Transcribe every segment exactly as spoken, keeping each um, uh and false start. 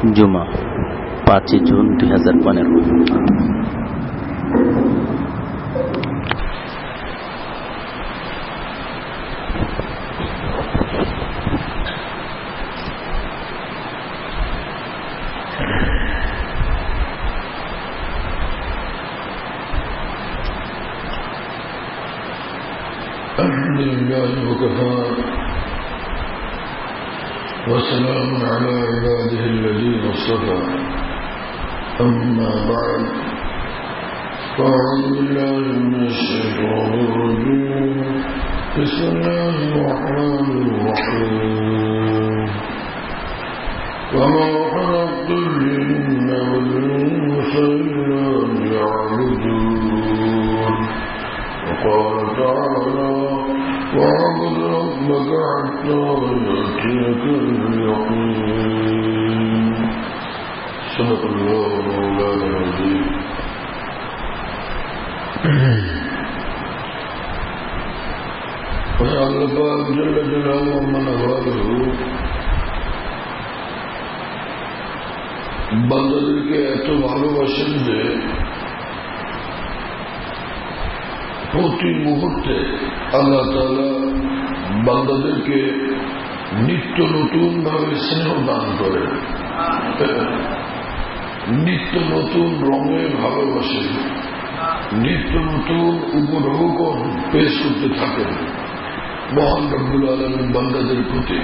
জুমা পাঁচই জুন দুই হাজার পনেরো। الحمد لله وكفى وسلام على عباده الذين اصطفى أما بعد فأعوذ بالله من الشيطان الرجيم بسم الله الرحمن الرحيم وما خلقت الجن والإنس إلا ليعبدون وقال تعالى واعبد ربك حتى يأتيك اليقين صدق الله مولانا العظيم. আল্লাহ পাক জল্ল জালালুহু ওয়া মানওয়ালুহু বান্দাদেরকে এত ভালোবাসেন যে প্রতি মুহূর্তে আল্লাহ তাআলা বান্দাদেরকে নিত্য নতুন ভাবে স্নেহ দান করেন, নিত্য নতুন রঙে ভালোবাসেন, নিত্য নতুন উপঢৌকন পেশ করতে থাকেন মহান রব্বুল আলামিন বান্দাদের প্রতি।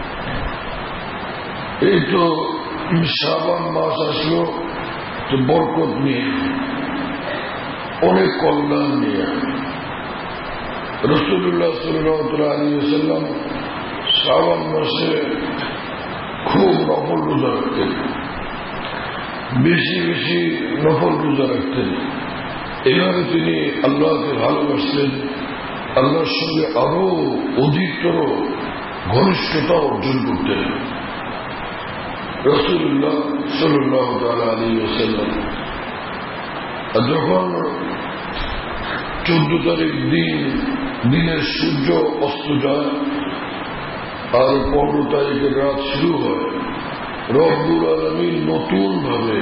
এই তো শাবান মাস আসলো, তো বরকত নিয়ে, অনেক কল্যাণ নিয়ে। রাসূলুল্লাহ সাল্লাল্লাহু আলাইহি ওয়াসাল্লাম শাবান মাসে খুব নফল রোজা রাখতেন, বেশি বেশি নফল রোজা রাখতেন। এভাবে তিনি আল্লাহকে ভালোবাসতেন, আল্লাহর সঙ্গে আরো অধিকতর ঘনিষ্ঠতা অর্জন করতেন। রাসূলুল্লাহ সাল্লাল্লাহু আলাইহি ওয়াসাল্লাম যখন চোদ্দ তারিখ দিন দিনের সূর্য অস্ত যায় আর পনেরো তারিখের রাত শুরু হয়, রব্বুল আলামিন নতুন ভাবে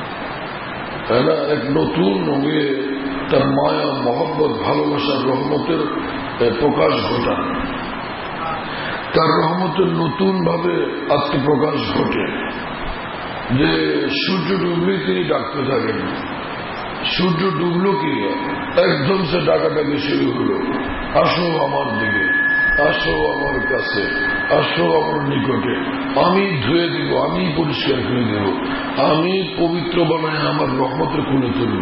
এক নতুন রঙে তার মায়া মহব্বত ভালোবাসার রহমতের প্রকাশ ঘটান, তার রহমতের নতুন ভাবে আত্মপ্রকাশ ঘটে। যে সূর্য ডুবলেই তিনি ডাকতে থাকেন, সূর্য ডুবলো কি একদম সে ডাকাডাকি শুরু হলো, আসো আমার দিকে, আসো আমার কাছে, আসো আমার নিকটে, আমি ধুয়ে দিব, আমি পরিষ্কার করে দেব, আমি পবিত্র বানায় আমার রহমতের খুলে তুলব।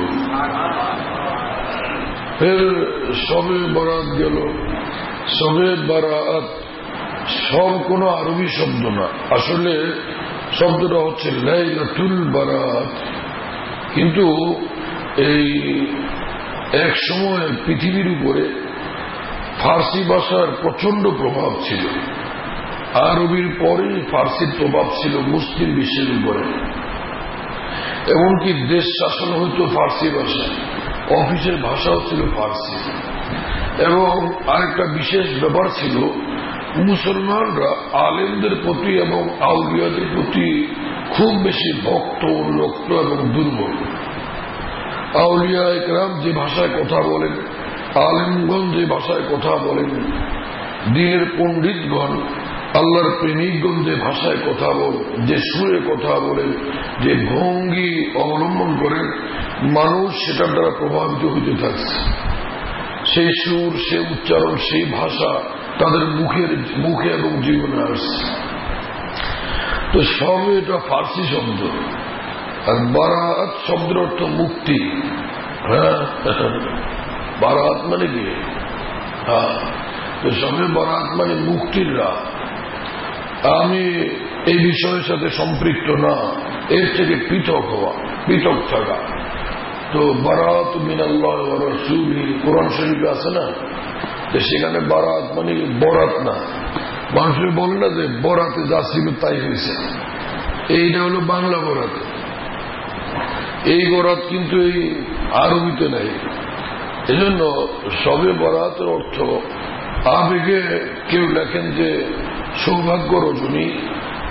ফের সবে বারাত গেল। সবে বারাত সব কোন আরবি শব্দ না, আসলে শব্দটা হচ্ছে লাইলাতুল বারাত। কিন্তু এই এক সময় পৃথিবীর উপরে ফার্সি ভাষার প্রচন্ড প্রভাব ছিল, আরবির পরে ফার্সির প্রভাব ছিল মুসলিম বিশ্বের উপরে। এমনকি দেশ শাসন হইত ফার্সি ভাষায়, অফিসের ভাষাও ছিল ফার্সি। এবং আরেকটা বিশেষ ব্যাপার ছিল, মুসলমানরা আলেমদের প্রতি এবং আউলিয়াদের প্রতি খুব বেশি ভক্ত, উন্মুক্ত এবং দুর্বল। আউলিয়া ইকরাম যে ভাষায় কথা বলেন, আলেমগণ যে ভাষায় কথা বলেন, দ্বীনের পণ্ডিতগণ, আল্লাহর প্রেমিকগণ যে ভাষায় কথা বলেন, যে সুরে কথা বলেন, যে ভঙ্গি অবলম্বন করেন, মানুষ সেটার দ্বারা প্রভাবিত হতে থাকছে। সেই সুর, সেই উচ্চারণ, সেই ভাষা তাদের মুখের মুখে এবং জীবনে আসছে। তো সব এটা ফার্সি শব্দ। আর বারাত শব্দের অর্থ মুক্তি। হ্যাঁ, বারাত মানে কি? হ্যাঁ, তো সবে বারাত মানে মুক্তির রাত। আমি এই বিষয়ের সাথে সম্পৃক্ত না, এর থেকে পৃথক হওয়া, পৃথক থাকা। তো বারাত মিনাল্লাহ ওয়া রাসূলিহি কোরআন শরীফে আছে না, তো সেখানে বারাত মানে বরাত না। মানুষের বলে না যে বরাতে যা ছিল তাই হয়েছে, এইটা হলো বাংলা বরাত। এই বরাত কিন্তু এই আরবিতে নাই। এজন্য সবে বরাতের অর্থ আবেগে কেউ লেখেন যে সৌভাগ্য রজনী,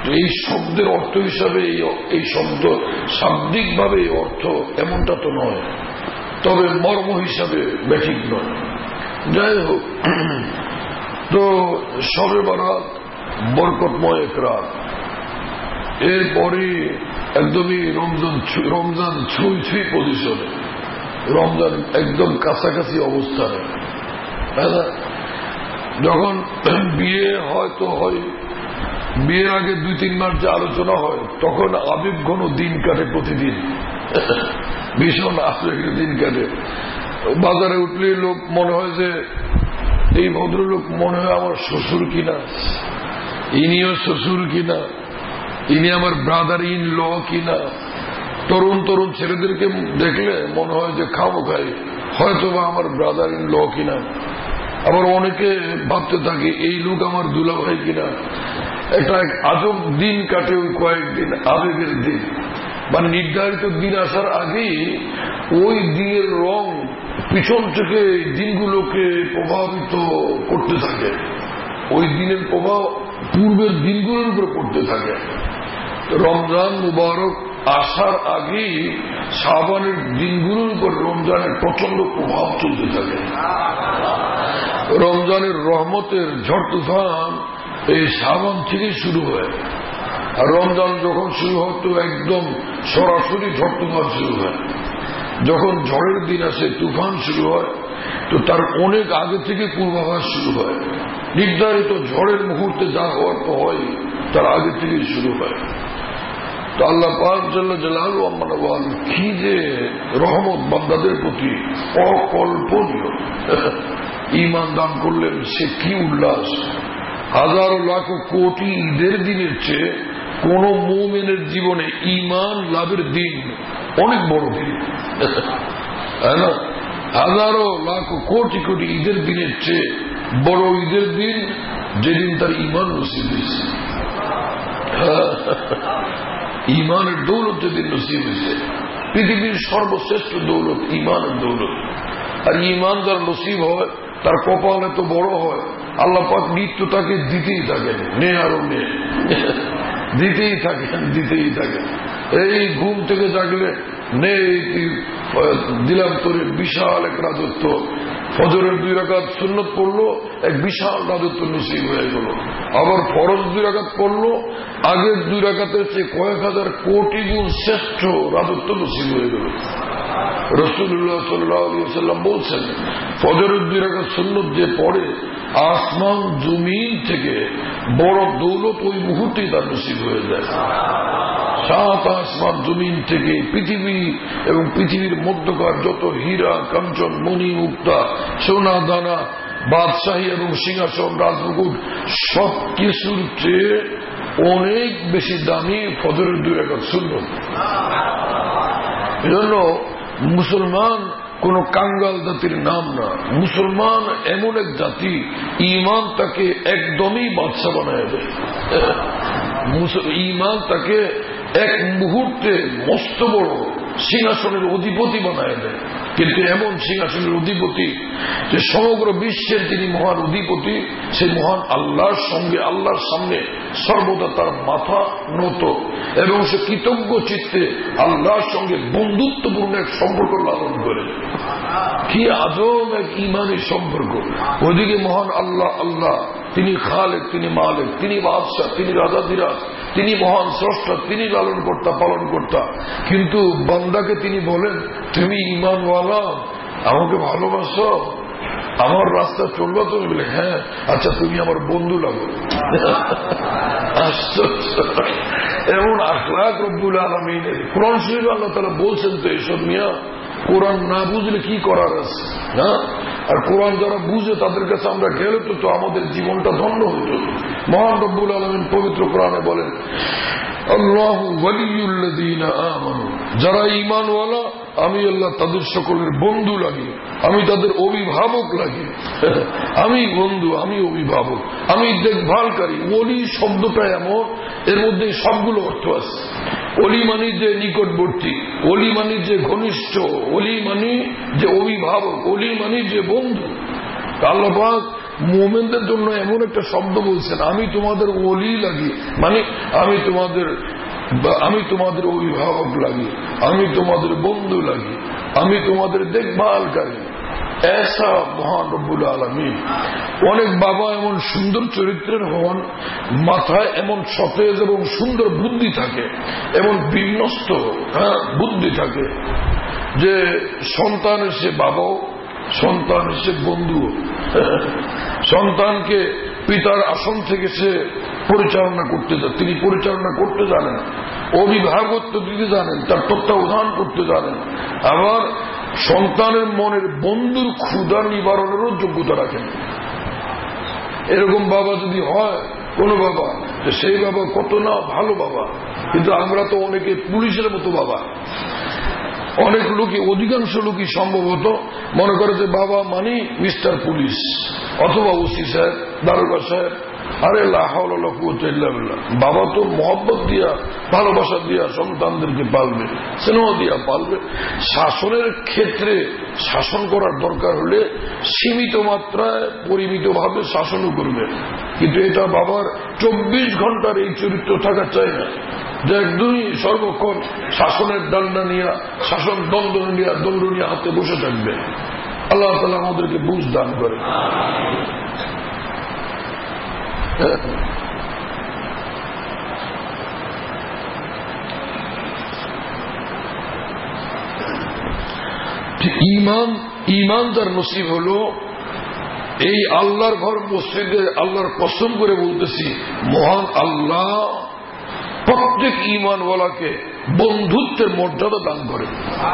এই শব্দের অর্থ হিসাবে এই শব্দ শাব্দিক ভাবে অর্থ এমনটা তো নয়, তবে মর্ম হিসাবে ব্যাঠিক নয়। যাই হোক, তো শবে বরাত বরকতময় এক রাত, এরপরে একদমই রমজান রমজান ছুঁই ছুঁই পজিশনে, রমজান একদম কাছাকাছি অবস্থানে। যখন বিয়ে হয়তো হয়, বিয়ের আগে দুই তিন মাস যে আলোচনা হয়, তখন আবেগ ঘন দিন কাটে, প্রতিদিন ভীষণ আবেগের দিন কাটে। বাজারে উঠলে লোক মনে হয় যে এই ভদ্রলোক মনে হয় আমার শ্বশুর কিনা, ইনিও শ্বশুর কিনা, ইনি আমার ব্রাদার ইন ল কিনা। তরুণ তরুণ ছেলেদেরকে দেখলে মনে হয় যে খাবো খাই, হয়তো বা আমার ব্রাদার ইন ল কিনা। আবার অনেকে ভাবতে থাকে এই লোক আমার দুলাভাই কিনা। একটা আজব দিন কাটে ওই কয়েকদিন, আবেগের দিন। মানে নির্ধারিত দিন আসার আগেই ওই দিনের রং পিছন থেকে দিনগুলোকে প্রভাবিত করতে থাকে, ওই দিনের প্রভাব পূর্বের দিনগুলোর উপরে পড়তে থাকে। রমজান মুবারক আসার আগেই শাবানের দিনগুলোর উপর রমজানের প্রচন্ড প্রভাব চলতে থাকে। রমজানের রহমতের ঝড় তুফান এই শাবান থেকে শুরু হয়, আর রমজান যখন শুরু হয় তো একদম সরাসরি ঝড় তুফান শুরু হয়। যখন ঝড়ের দিন আসে, তুফান শুরু হয়, তো তার অনেক আগে থেকে পূর্বাভাস শুরু হয়। নির্ধারিত ঝড়ের মুহূর্তে যা হওয়ার তো হয়, তার আগে থেকে শুরু হয়। তো আল্লাহ পাক জাল্লা জালালু আম্মানা ওয়াল কি যে রহমত বান্দাদের প্রতি অকল্পনীয়। ঈমান দান করলেন, সে কি উল্লাস। হাজারো লাখ কোটি ঈদের দিনের চেয়ে কোন মুমিনের জীবনে ঈমান লাভের দিন অনেক বড় দিন, তাই না? হাজারো লাখ কোটি কোটি ঈদের দিনের চেয়ে বড় ঈদের দিন যেদিন তার ঈমান নসিব হয়েছে। ঈমানের দৌলত যেদিন নসিব হয়েছে, পৃথিবীর সর্বশ্রেষ্ঠ দৌলত ঈমানের দৌলত। আর ঈমান যার নসিব হয়, তার কপাল এত বড় হয়, আল্লাহ পাক নিত্য তাকে দিতেই থাকেন, নে আরো নে, দিতেই থাকেন দিতেই থাকেন। এই ঘুম থেকে জাগলে নে দিলাম তোরে বিশাল এক রাজত্ব। ফজরের দুই রাকাত সুন্নত পড়লো, এক বিশাল রাজত্ব নসিব হয়ে গেল। আবার ফরজ দুই রাকাত পড়লো, আগের দুই রাকাতের চেয়ে কয়েক হাজার কোটি গুণ শ্রেষ্ঠ রাজত্ব নসিব হয়ে গেল। রাসূলুল্লাহ সাল্লাল্লাহু আলাইহি ওয়াসাল্লাম বলছেন, ফজরের দুই রাকাত সুন্নত যে পড়ে, আসমান জমিন থেকে বড় দৌলত ওই মুহূর্তেই তার নসিব হয়ে যায়। সাত আসমান জমিন থেকে পৃথিবী এবং পৃথিবীর মধ্যকার যত হীরা কাঞ্চন মণি মুক্তা সোনা দানা বাদশাহী এবং সিংহাসন রাজমুকুট সব কিছুর চেয়ে অনেক বেশি দামি ফজরের দুই রাকাত সুন্নত। এজন্য মুসলমান কোন কাঙ্গাল জাতির নাম না। মুসলমান এমন এক জাতি, ঈমান তাকে একদমই বাদশা বানায় দেয়। ঈমান তাকে এক মুহূর্তে মস্ত বড় সিংহাসনের অধিপতি বানায় দেয়। কিন্তু এমন সিংহাসনের অধিপতি যে সমগ্র বিশ্বের তিনি মহান অধিপতি, সেই মহান আল্লাহর সঙ্গে আল্লাহর সামনে সর্বদা তার মাথা নত এবং সে কৃতজ্ঞ চিত্তে আল্লাহর সঙ্গে বন্ধুত্বপূর্ণ এক সম্পর্ক লালন করে। কি আজব এক ঈমানের সম্পর্ক! ওদিকে মহান আল্লাহ আল্লাহ, তিনি খালেক, তিনি মালিক, তিনি বাদশাহ, তিনি রাজাধিরাজ, তিনি মহান স্রষ্টা, তিনি লালন কর্তা পালন কর্তা। কিন্তু বান্দাকে তিনি বলেন, তুমি ঈমানওয়ালা, আমাকে ভালোবাসো, আমার রাস্তা চলবা তুমি? বলে হ্যাঁ। আচ্ছা তুমি আমার বন্ধু লাগো। এমন আখলাক রব্বুল আলামিনের। কোরআন শরীফে আল্লাহ তাআলা বলছেন তো এসব নিয়ে। কোরআন না বুঝলে কি করার আছে না? আর কোরআন যারা বুঝে তাদের কাছে আমরা গেলে তো তো আমাদের জীবনটা ধন্য হতো। মহান রব্বুল আলামিন পবিত্র কোরআনে বলেন, আল্লাহু ওয়ালিয়ুল্লাযীনা আমানু, যারা ঈমানওয়ালা আমি আল্লাহ তাদের সকলের বন্ধু লাগি, আমি তাদের অভিভাবক লাগি। আমি বন্ধু, আমি অভিভাবক, আমি দেখভালকারী। ওলি শব্দটা এমন, এর মধ্যে সবগুলো অর্থ আছে। ওলি মানে যে নিকটবর্তী, ওলি মানে যে ঘনিষ্ঠ, ওলি মানে যে অভিভাবক, ওলি মানে যে বন্ধু। আল্লাহ পাক মুমিনদের জন্য এমন একটা শব্দ বলছেন, আমি তোমাদের ওলি লাগি, মানে আমি তোমাদের আমি তোমাদের অভিভাবক লাগি, আমি তোমাদের বন্ধু লাগি, আমি তোমাদের দেখভালকারী। এসা মহান রব্বুল আলামিন। অনেক বাবা এমন সুন্দর চরিত্রের হন, মাথায় এমন সতেজ এবং সুন্দর বুদ্ধি থাকে, এমন বিন্যস্ত হ্যাঁ বুদ্ধি থাকে যে সন্তান এসে বাবাও, সন্তান এসে বন্ধু, সন্তানকে পিতার আসন থেকে সে পরিচালনা করতে জানেন, তিনি পরিচালনা করতে জানেন, অভিভাবকত্ব দিতে জানেন, তার তত্ত্বাবধান করতে জানেন, আবার সন্তানের মনের বন্ধুর ক্ষুধা নিবারণেরও যোগ্যতা রাখেন। এরকম বাবা যদি হয় কোন বাবা, সেই বাবা কত না ভালো বাবা। কিন্তু আমরা তো অনেকে পুলিশের মতো বাবা। অনেক লোকই, অধিকাংশ লোকই সম্ভবত মনে করে যে বাবা মানে মিস্টার পুলিশ অথবা ওসি সাহেব, দারোগা সাহেব। আরে লা হাওলা ওয়ালা কুওয়াতা ইল্লা বিল্লাহ। বাবা তো মহব্বত দিয়া, ভালোবাসা দিয়া সন্তানদেরকে পালবে, স্নেহ দিয়া পালবে। শাসনের ক্ষেত্রে শাসন করার দরকার হলে সীমিত মাত্রায় পরিমিত ভাবে শাসনও করবে, কিন্তু এটা বাবার চব্বিশ ঘন্টার এই চরিত্র থাকা চাই না যে একদমই সর্বক্ষণ শাসনের ডান্ডা নিয়ে, শাসন দণ্ড নিয়ে দণ্ড নিয়ে হাতে বসে থাকবে। আল্লাহ তাআলা আমাদেরকে বুঝ দান করে। ইমান ইমানদার নসিব হলো এই আল্লাহর ঘর মসজিদে, আল্লাহর কসম করে বলতেছি, মহান আল্লাহ প্রত্যেক ঈমানওয়ালাকে বন্ধুত্বের মর্যাদা দান করে।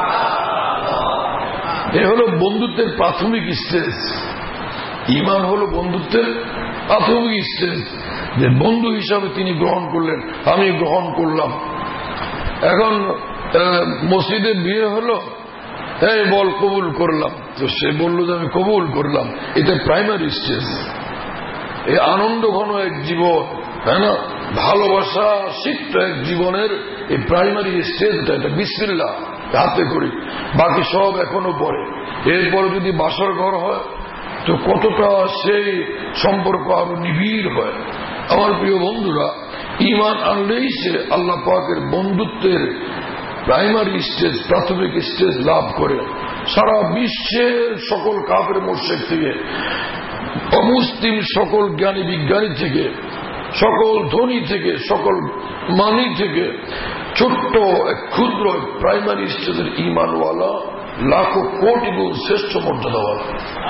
এ হলো বন্ধুত্বের প্রাথমিক স্টেজ। ঈমান হলো বন্ধুত্বের প্রাথমিক স্টেজ, যে বন্ধু হিসাবে তিনি গ্রহণ করলেন, আমি গ্রহণ করলাম। এখন মসজিদে বিয়ে হলো, এই বল কবুল করলাম, তো সে বললো যে আমি কবুল করলাম। এটা প্রাইমারি স্টেজ। এই আনন্দ ঘন এক জীবন, তাই না, ভালোবাসা সিক্ত এক জীবনের এই প্রাইমারি স্টেজটা, এটা বিসমিল্লাহ হাতে করি, বাকি সব এখনো পরে। এরপরে যদি বাসর ঘর হয় তো কতটা সেই সম্পর্ক আরো নিবিড় হয়। আমার প্রিয় বন্ধুরা, ঈমান আনলেই সে আল্লাহ পাকের বন্ধুত্বের প্রাইমারি স্টেজ, প্রাথমিক স্টেজ লাভ করে। সারা বিশ্বের সকল কাফের মুশরিক থেকে, অমুসলিম সকল জ্ঞানী বিজ্ঞানী থেকে, সকল ধনী থেকে, সকল মানি থেকে, ছোট্ট ক্ষুদ্র প্রাইমারি স্টেজের ঈমানওয়ালা লাখো কোটি গুণ শ্রেষ্ঠ মর্যাদাওয়ালা।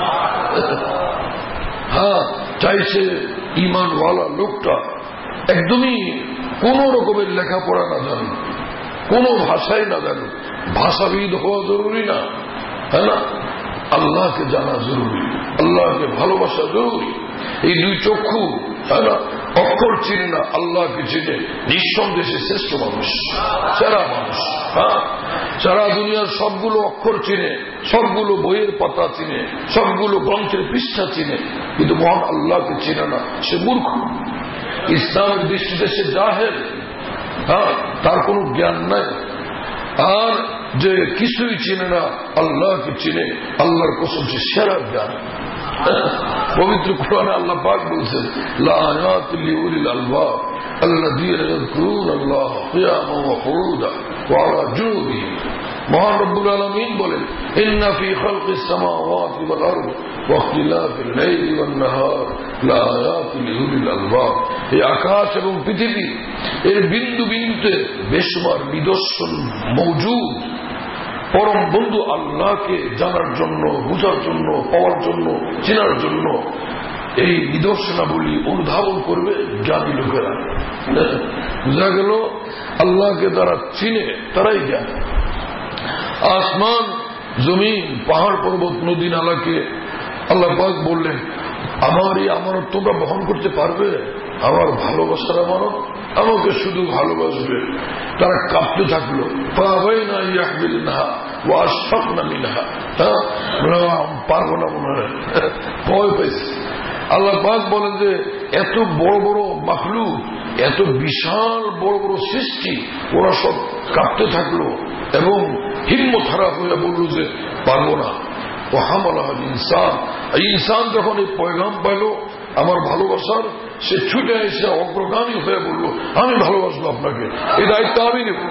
হ্যাঁ, চাইছে ঈমানওয়ালা লোকটা একদমই কোন রকমের লেখাপড়া না জানে, কোন ভাষাই না জানে। ভাষাবিদ হওয়া জরুরি না, হ্যাঁ না, আল্লাহকে জানা জরুরি, আল্লাহকে ভালোবাসা জরুরি। এই দুই চক্ষু, হ্যাঁ না, অক্ষর চিনে না, আল্লাহকে চিনে, নিঃসন্দেহে শ্রেষ্ঠ মানুষ, সেরা মানুষ। হ্যাঁ, সারা দুনিয়ার সবগুলো অক্ষর চিনে, সবগুলো বইয়ের পাতা চিনে, সবগুলো গ্রন্থের পৃষ্ঠা চিনে, কিন্তু মহান আল্লাহকে চিনে না, সে মূর্খ। ইসলামের দৃষ্টিতে সে জাহেল। হ্যাঁ, তার কোনো জ্ঞান নাই। আর যে কিছুই চিনে না, আল্লাহকে চিনে, আল্লাহর কসম সে সেরা জ্ঞান। পবিত্র কোরআনে আল্লাহ পাক বলছেন, লা আয়াতুল লিউলিল আলবাব আল্লাযীনা ইয়াযকুরুনাল্লাহা কিয়ামান ওয়া কুউদান ওয়া আলা জুনুবিহিম। মহান রব্বুল আলামিন বলেন, ইন্না ফী খালকিস সামাওয়াতি ওয়াল আরদি ওয়া ইখতিলাফিল লাইলি ওয়ান নাহার লা আয়াতুল লিউলিল আলবাব। এই আকাশ এবং পৃথিবী এর বিন্দু বিন্দুতে বেশুমার নিদর্শন মওজুদ। পরম বন্ধু আল্লাহকে জানার জন্য, বুঝার জন্য, পাওয়ার জন্য, চেনার জন্য এই নিদর্শনাবলী অনুধাবন করবে জ্ঞানী লোকেরা। বুঝা গেল, আল্লাহকে যারা চিনে তারাই জ্ঞান। আসমান, জমিন, পাহাড়, পর্বত, নদী, নালাকে আল্লাহ পাক বললেন, আমার এই আমানত তোমরা বহন করতে পারবে? আমার ভালোবাসার আমানত, আমাকে শুধু ভালোবাসবে। তারা কাঁপতে থাকলো, পাবাইনা ইয়াহমিলনাহা ওয়া আশফাকনা মিনহা। হ্যাঁ, পারবো না মনে হয়, ভয় পাইছে। আল্লাহ পাক বলেন যে এত বড় বড় মাখলুক, এত বিশাল বড় বড় সৃষ্টি, ওরা সব কাঁপতে থাকলো এবং হিম্মত হারা হয়ে বলল যে পারবো না। ও হামালাল ইনসান। ইনসান যখন এই পয়গাম পাইল আমার ভালোবাসার, সে ছুটে এসে অগ্রগামী হয়ে বলল আমি ভালোবাসবো আপনাকে, এই দায়িত্ব আমি নেব,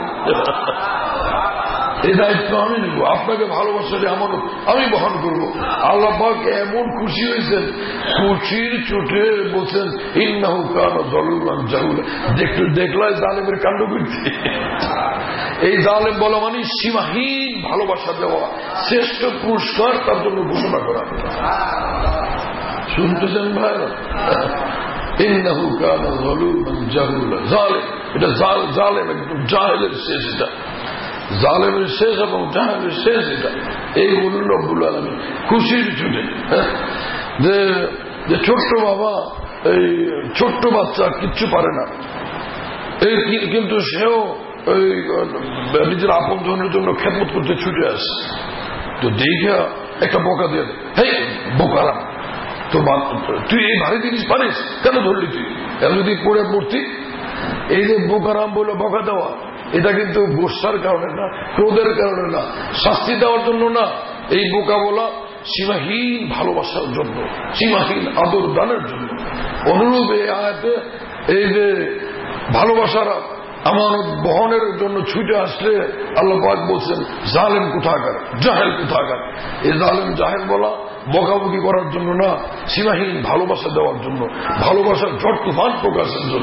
এই দায়িত্ব আমি নেব, আপনাকে ভালোবাসালে আমার আমি বহন করবো। আল্লাহ পাক এমন খুশি হয়েছেন, খুশির চোটে বলছেন ইন্নাহু কানা যালুমান জাহুলা। দেখতে দেখলাই জালেমের কাণ্ড করছে। এই জালেম বলা মানে সীমাহীন ভালোবাসা দেওয়া, শ্রেষ্ঠ পুরস্কার তার জন্য ঘোষণা করা। শুনতেছেন ভাই? ইন্নাহু কানা যালুমান জাহুলা। জালেম, এটা জালেম, একদম জাহেলের শেষ, এটা জালেমের শেষ এবং জাহেলের শেষ, এটা এই বলুন রব্বুল আলামিন খুশির ছুটে। যে ছোট্ট বাবা, এই ছোট্ট বাচ্চা কিচ্ছু পারে না, এই কিন্তু সেও ওই নিজের আপন জনের জন্য খেদমত করতে ছুটে আসে। তো দেখে একটা বোকা দিয়ে, হেই বোকারাম, তো তুই এই ভারী জিনিস পারিস, কেন ধরলি তুই? এর যদি পড়ে পড়তি, এই যে বোকারাম বলে বকা দেওয়া, এটা কিন্তু গোসার কারণে না, ক্রোধের কারণে না, শাস্তি দেওয়ার জন্য না। এই বোকা বলা সীমাহীন ভালোবাসার জন্য, সীমাহীন আদর দানের জন্য। অনুরূপ এই আয়াতে এই যে ভালোবাসার আমানত বহনের জন্য ছুটে আসলে আল্লাহ পাক বলছেন জালেম কোথাকার, জাহেল কোথাকার। এই জালেম জাহেল বলা বকাবকি করার জন্য না, সীমাহীন ভালোবাসা দেওয়ার জন্য, ভালোবাসার ঝড় তুফান প্রকাশের জন্য।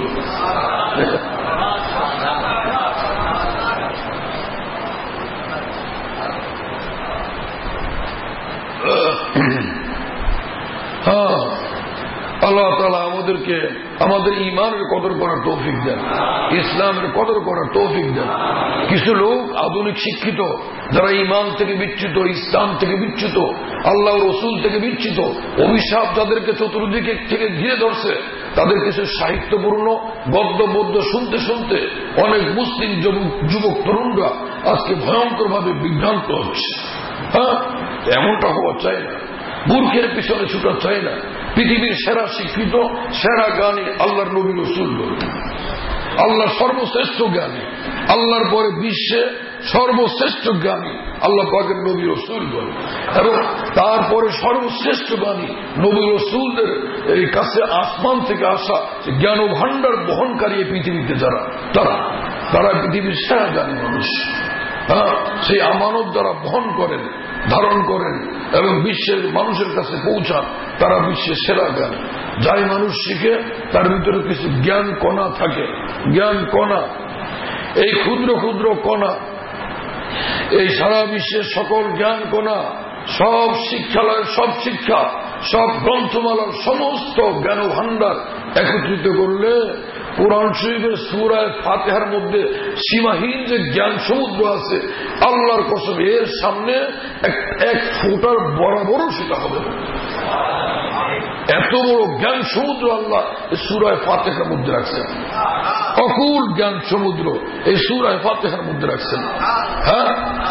হ্যাঁ, আল্লাহ তাআলা আমাদেরকে আমাদের ঈমানের কদর করার তৌফিক দেন, ইসলামের কদর করার তৌফিক দেন। কিছু লোক আধুনিক শিক্ষিত, যারা ঈমান থেকে বিচ্যুত, ইসলাম থেকে বিচ্যুত, আল্লাহ রসুল থেকে বিচ্যুত, অভিশাপ যাদেরকে চতুর্দিকে থেকে ঘিরে ধরছে, তাদের কিছু সাহিত্যপূর্ণ গদ্য বদ্য শুনতে শুনতে অনেক মুসলিম যুবক তরুণরা আজকে ভয়ঙ্কর ভাবে বিভ্রান্ত হচ্ছে। হ্যাঁ, এমনটা হওয়া চাই না, মূর্খের পিছনে ছুটা চাই না। পৃথিবীর সেরা শিক্ষিত, সেরা জ্ঞানী আল্লাহর নবী রাসূল, আল্লাহ সর্বশ্রেষ্ঠ জ্ঞানী, আল্লাহর পরে বিশ্বে সর্বশ্রেষ্ঠ জ্ঞানী আল্লাহ পাকের নবী রাসূল, এবং তারপরে সর্বশ্রেষ্ঠ জ্ঞানী নবী রাসূলদের এই কাছে আসমান থেকে আসা জ্ঞান ভান্ডার বহনকারী পৃথিবীতে যারা, তারা তারা পৃথিবীর সেরা জ্ঞানী মানুষ। হ্যাঁ, সেই আমানত যারা বহন করেন, ধারণ করেন এবং বিশ্বের মানুষের কাছে পৌঁছান, তারা বিশ্বের সেরা জ্ঞান। যাই মানুষ শিখে তার ভিতরে কিছু জ্ঞান কণা থাকে, জ্ঞান কণা, এই ক্ষুদ্র ক্ষুদ্র কণা, এই সারা বিশ্বের সকল জ্ঞান কণা, সব শিক্ষালয়ের সব শিক্ষা, সব গ্রন্থমালার সমস্ত জ্ঞান ভান্ডার একত্রিত করলে কুরআন শরীফের সূরা ফাতিহার মধ্যে সীমাহীন যে জ্ঞান সমুদ্র আছে, আল্লাহর কসম এর সামনে এক ফুটার বরাবরও সেটা হবে না। এত বড় জ্ঞান সমুদ্র আল্লাহ এই সূরা ফাতিহার মধ্যে রাখছেন, অকুল জ্ঞান সমুদ্র এই সূরা ফাতিহার মধ্যে রাখছেন। হ্যাঁ,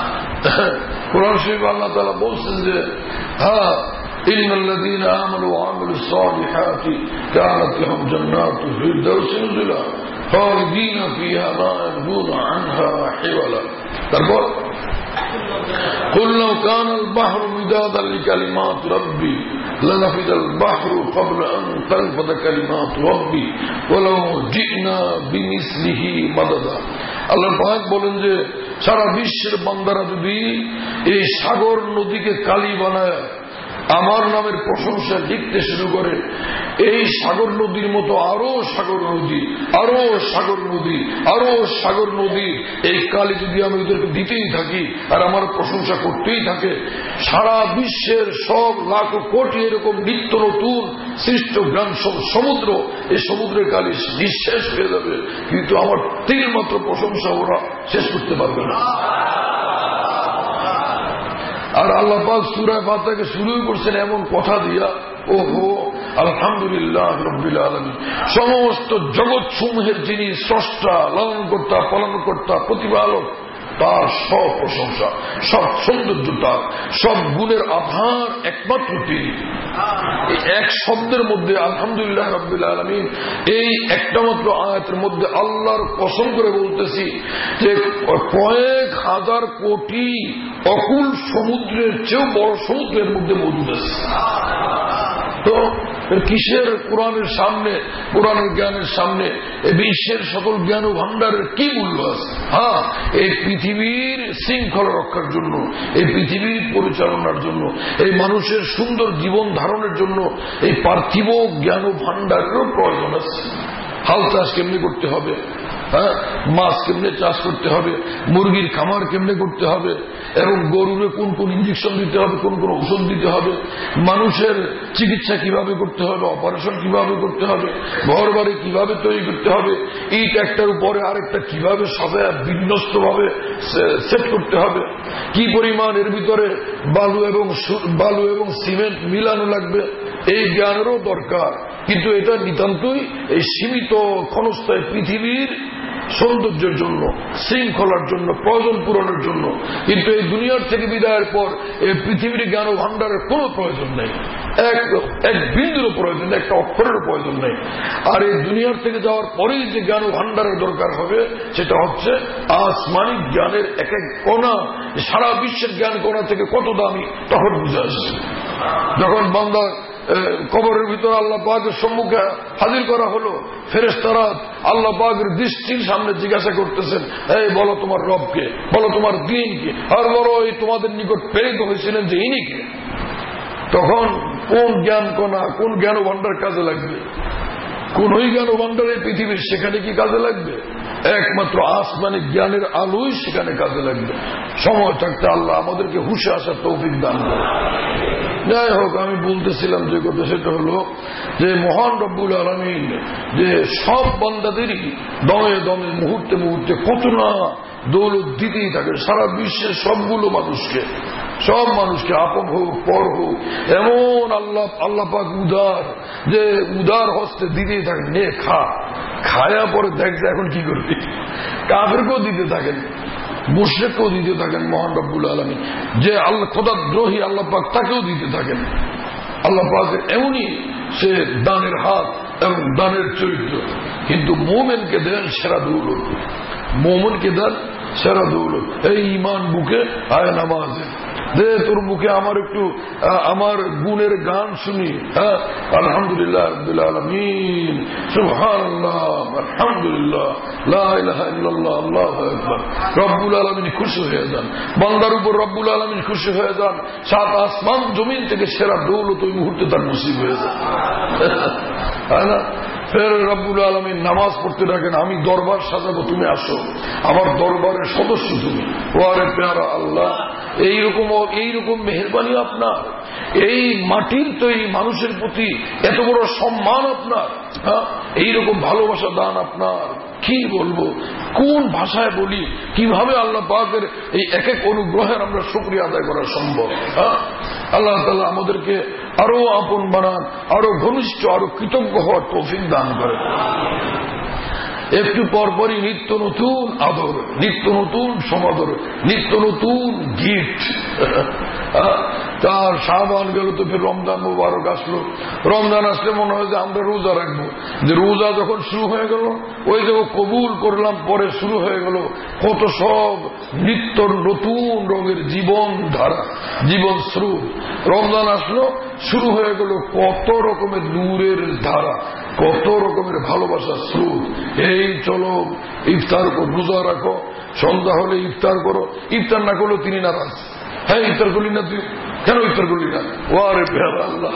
কুরআন শরীফ আল্লাহ তাআলা বলছেন যে হ্যাঁ إن الذين آمنوا وعملوا الصالحات كانت لهم جنات الفردوس نزلا خالدين فيها لا يبغون عنها حولا. তারপর قل لو كان البحر مدادا لكلمات ربي لنفد البحر قبل أن تنفد كلمات ربي ولو جئنا بمثله مددا. আল্লাহ পাক বলেন যে সারা বিশ্বের বান্দারা যদি এই সাগর নদীকে কালি বানায় আমার নামের প্রশংসা লিখতে শুরু করে, এই সাগর নদীর মতো আরো সাগর নদী, আরো সাগর নদী, আরো সাগর নদী, এই কালি যদি আমি ওদেরকে দিতেই থাকি আর আমার প্রশংসা করতেই থাকে, সারা বিশ্বের সব লাখ কোটি এরকম নিত্য নতুন সৃষ্ট জ্ঞান সমুদ্র, এই সমুদ্রের কালি নিঃশেষ হয়ে যাবে, কিন্তু আমার তিল মাত্র প্রশংসা ওরা শেষ করতে পারবে না। আর আল্লাহ পাক সূরা ফাতিহাকে শুরুই করছেন এমন কথা দিয়া, ওহো আলহামদুলিল্লাহ রাব্বিল আলামিন, সমস্ত জগৎ সমূহের যিনি স্রষ্টা, লালনকর্তা, পালনকর্তা, প্রতিপালক, তার সব প্রশংসা, সব সৌন্দর্য তার, সব গুণের আধার একমাত্র তিনি। এক শব্দের মধ্যে আলহামদুলিল্লাহ রাব্বিল আলামিন, এই একটা মাত্র আয়াতের মধ্যে আল্লাহর কসম করে বলতেছি যে কয়েক হাজার কোটি অকুল সমুদ্রের চেয়েও বড় সমুদ্রের মধ্যে মজুদ আছে। তো কিসের কোরআনের সামনে, কোরআনের জ্ঞানের সামনে এই বিশ্বের সকল জ্ঞান ও ভান্ডারের কি মূল্য আছে? হ্যাঁ, এই পৃথিবীর শৃঙ্খলা রক্ষার জন্য, এই পৃথিবীর পরিচালনার জন্য, এই মানুষের সুন্দর জীবন ধারণের জন্য এই পার্থিব জ্ঞান ও ভান্ডারেরও প্রয়োজন আছে। হাল চাষ কেমনি করতে হবে, হ্যাঁ, মাছ কেমনে চাষ করতে হবে, মুরগির খামার কেমনে করতে হবে, এবং গরুরে কোন কোন ইঞ্জেকশন দিতে হবে, কোন কোন ওষুধ দিতে হবে, মানুষের চিকিৎসা কিভাবে করতে হবে, অপারেশন কিভাবে করতে হবে, ঘর বাড়ি কিভাবে তৈরি করতে হবে, ইট একটার উপরে আরেকটা কিভাবে সবে বিন্যস্ত ভাবে সেট করতে হবে, কি পরিমাণ এর ভিতরে বালু এবং বালু এবং সিমেন্ট মিলানো লাগবে, এই জ্ঞানেরও দরকার। কিন্তু এটা নিতান্তই এই সীমিত ক্ষণস্থায়ী পৃথিবীর সৌন্দর্যের জন্য, শৃঙ্খলার জন্য, প্রয়োজন পূরণের জন্য। কিন্তু এই দুনিয়ার থেকে বিদায়ের পর এই পৃথিবীর জ্ঞান ও ভান্ডারের কোন প্রয়োজন নেই, এক এক বিন্দুরও প্রয়োজন নেই, একটা অক্ষরের প্রয়োজন নেই। আর এই দুনিয়ার থেকে যাওয়ার পরেই যে জ্ঞান ও ভান্ডারের দরকার হবে সেটা হচ্ছে আসমানি জ্ঞানের এক এক কণা, সারা বিশ্বের জ্ঞান কণা থেকে কত দামি তখন বুঝে আসছে। যখন বান্দা কবরের ভিতরে আল্লাহ পাকের সম্মুখে হাজির করা হলো, ফেরেশতারা আল্লাহ পাকের দৃষ্টির সামনে জিজ্ঞাসা করতেছেন, এই বলো তোমার রবকে, বলো তোমার দ্বীন কি, আর বলো এই তোমাদের নিকট প্রেরিত হয়েছিলেন যে ইনি কে। তখন কোন জ্ঞান কোনা, কোন জ্ঞান ভান্ডার কাজে লাগবে? কোন ওই জ্ঞান ভান্ডারের পৃথিবীর সেখানে কি কাজে লাগবে? একমাত্র আসমানি জ্ঞানের আলোই সেখানে কাজে লাগবে। সময় থাকতে আল্লাহ আমাদেরকে হুঁশে আসার তৌফিক দান করে। যাই হোক, আমি বলতেছিলাম যে কথা, সেটা হলো যে মহান রব্বুল আলামিন যে সব বান্দাদেরই দমে দমে মুহূর্তে মুহূর্তে কত না দৌলত দিতেই থাকে, সারা বিশ্বের সবগুলো মানুষকে, সব মানুষকে আপন হোক পর হোক, এমন আল্লাহ আল্লাহ পাক উদার, যে উদার হস্তে দিতেই থাকেন, নে খা, খায়া পরে দেখছে এখন কি করবি। কাফেরকেও দিতে থাকেন, মুশরিককেও দিতে থাকেন মহান রব্বুল আলামিন। যে আল্লাহ খোদাদ্রোহী আল্লাহ পাক তাকেও দিতে থাকেন। আল্লাহ পাকের এমনই সে দানের হাত এবং দানের চরিত্র। কিন্তু মোমেনকে দেন সেরা দৌলত, মোমেনকে দেন সেরা দৌলত। এই ইমান বুকে আয় নামাজে দে, তোর মুখে আমার একটু আমার গুণের গান শুনি। হ্যাঁ, আলহামদুলিল্লাহ রাব্বিল আলামিন, সুবহানাল্লাহ, আলহামদুলিল্লাহ, লা ইলাহা ইল্লাল্লাহ, আল্লাহু আকবার। রব্বুল আলামিন খুশি হয়ে যান, বান্দার উপর রব্বুল আলামিন খুশি হয়ে যান, সাত আসমান জমিন থেকে সেরা দৌলত ওই মুহূর্তে তার নসিব হয়ে যায়। তাই না? ফের রব্বুল আলামিন নামাজ পড়তে রাখেন, আমি দরবার সাজাবো, তুমি আসো, আমার দরবারের সদস্য তুমি। ওয়ারে প্যারা আল্লাহ, এইরকম এইরকম মেহেরবানি আপনার, এই মাটির তৈরি মানুষের প্রতি এত বড় সম্মান আপনার, হ্যাঁ, এইরকম ভালোবাসা দান আপনার, কি বলবো, কোন ভাষায় বলি, কিভাবে আল্লাহ পাকের এই এক এক অনুগ্রহের আমরা শুকরিয়া আদায় করা সম্ভব। হ্যাঁ, আল্লাহ তাআলা আমাদেরকে আরো আপন বানান, আরো ঘনিষ্ঠ, আরো কৃতজ্ঞ হওয়ার তৌফিক দান করেন। একটু পরপরই নিত্য নতুন আদর, নিত্য নতুন সমাদর, নিত্য নতুন গিফট। তার শাবান গেল তো ফের রমজান মুবারক আসলো। রমজান আসলে মনে হয় যে আমরা রোজা রাখবো, যে রোজা যখন শুরু হয়ে গেল, ওই যে কবুল করলাম পরে শুরু হয়ে গেল কত সব নিত্য নতুন রঙের জীবন ধারা, জীবন স্রোত। রমজান আসলো, শুরু হয়ে গেল কত রকমের নূরের ধারা, কত রকমের ভালোবাসার স্রোত। এই চলো ইফতার রোজা রাখো, সন্ধ্যা হলে ইফতার করো, ইফতার না করলেও তিনি নারাজ। হ্যাঁ, ইফতার করলি না তুই, কেন ইফতার করলি না? ওয়ারে প্যারা আল্লাহ,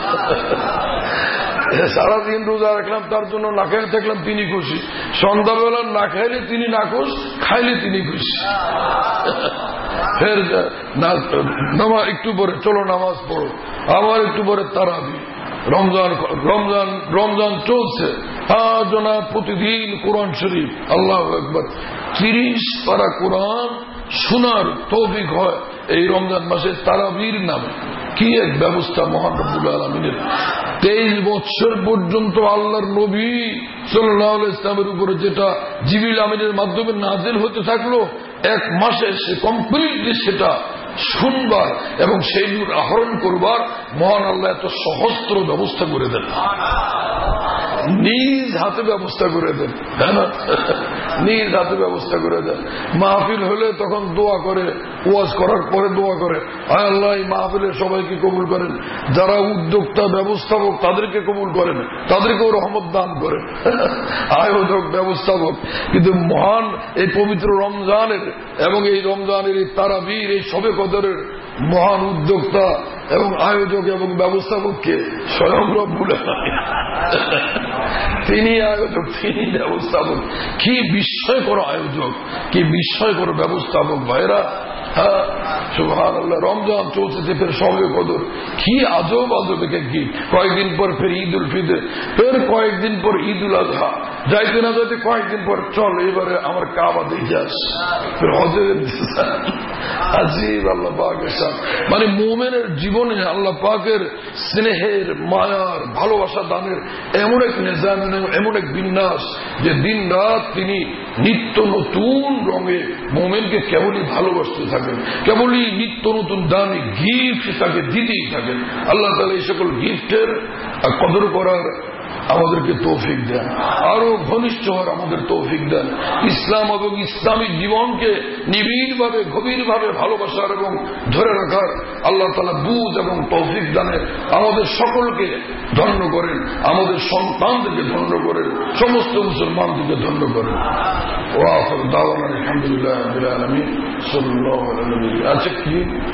সারাদিন রোজা রাখলাম, তার জন্য না খাইলে থাকলাম, তিনি খুশি। সন্ধ্যাবেলা না খাইলে তিনি না খুশ, খাইলে তিনি খুশি। ফের নামাজ একটু পরে চলো নামাজ পড়ো, আবার একটু পরে তারাবি। রমজান রমজান রমজান চলছে, হ্যাঁ জনা প্রতিদিন কোরআন শরীফ, আল্লাহু আকবার, তিরিশ পারা কোরআন শোনার তৌফিক হয় এই রমজান মাসে তারাবির নামে। কি এক ব্যবস্থা মহান রব্বুল আলামিনের। তেইশ বছর পর্যন্ত আল্লাহর নবী সাল্লাল্লাহু আলাইহি ওয়াসাল্লামের উপরে যেটা জিবরিল আমিনের মাধ্যমে নাজিল হতে থাকলো, এক মাসে সে কমপ্লিটলি সেটা শুনবার এবং সেই নূর আহরণ করবার মহান আল্লাহ এত সহস্র ব্যবস্থা করে দেন, নিজ হাতে ব্যবস্থা করে দেন, হ্যাঁ না, নিজ হাতে ব্যবস্থা করে দেন। মাহফিল হলে তখন দোয়া করে, ওয়াজ করার পরে দোয়া করে, আয় আল্লাহ এই মাহফিলের সবাইকে কবুল করেন, যারা উদ্যোক্তা ব্যবস্থাপক তাদেরকে কবুল করেন, তাদেরকেও রহমত দান করেন, আয়োজক ব্যবস্থাপক। কিন্তু মহান এই পবিত্র রমজানের এবং এই রমজানের এই তারাবির এই শবে কদরের মহান উদ্যোক্তা এবং আয়োজক এবং ব্যবস্থাপককে স্বয়ং রব্বুল আলামিন, তিনি আয়োজক, তিনি ব্যবস্থাপক। কি বিস্ময়কর আয়োজক, কি বিস্ময়কর ব্যবস্থাপক ভাইরা। হ্যাঁ সুবহানাল্লাহ, রমজান চলছে, ফের শবে কদর, কি আজব আজব এক গীত। কয়েকদিন পর ফের ঈদ উল ফিতর, ফের কয়েকদিন পর ঈদ উল আজহা, যাইতে না যাইতে কয়েকদিন পর চল এবারে আমার কাবা দেখে আস, ফের হজের আজিব আল্লাহ পাকের সাথে। মানে মুমিনের জীবনে আল্লাহ পাকের স্নেহের, মায়ার, ভালোবাসা দানের এমন এক নিজাম, এমন এক বিন্যাস যে দিন রাত তিনি নিত্য নতুন রঙে মুমিনকে কেবলই ভালোবাসতে থাকেন, কেবলই নিত্য নতুন দামি গিফট তাকে দিতেই থাকেন। আল্লাহ তাআলা এই সকল গিফটের কদর করার আমাদেরকে তৌফিক দেন, আরো ঘনিষ্ঠ হওয়ার আমাদের তৌফিক দেন। ইসলাম এবং ইসলামিক জীবনকে নিবিড়ভাবে, গভীরভাবে ভালোবাসার এবং ধরে রাখার আল্লাহ তাআলা বুঝ এবং তৌফিক দানে আমাদের সকলকে ধন্য করেন, আমাদের সন্তানদেরকে ধন্য করেন, সমস্ত মুসলমানদেরকে ধন্য করেন। ওয়া আখিরু দাওয়ানা আলহামদুলিল্লাহি রাব্বিল আলামিন। সাল্লাল্লাহু আলাইহি ওয়া সাল্লাম। আচ্ছা কি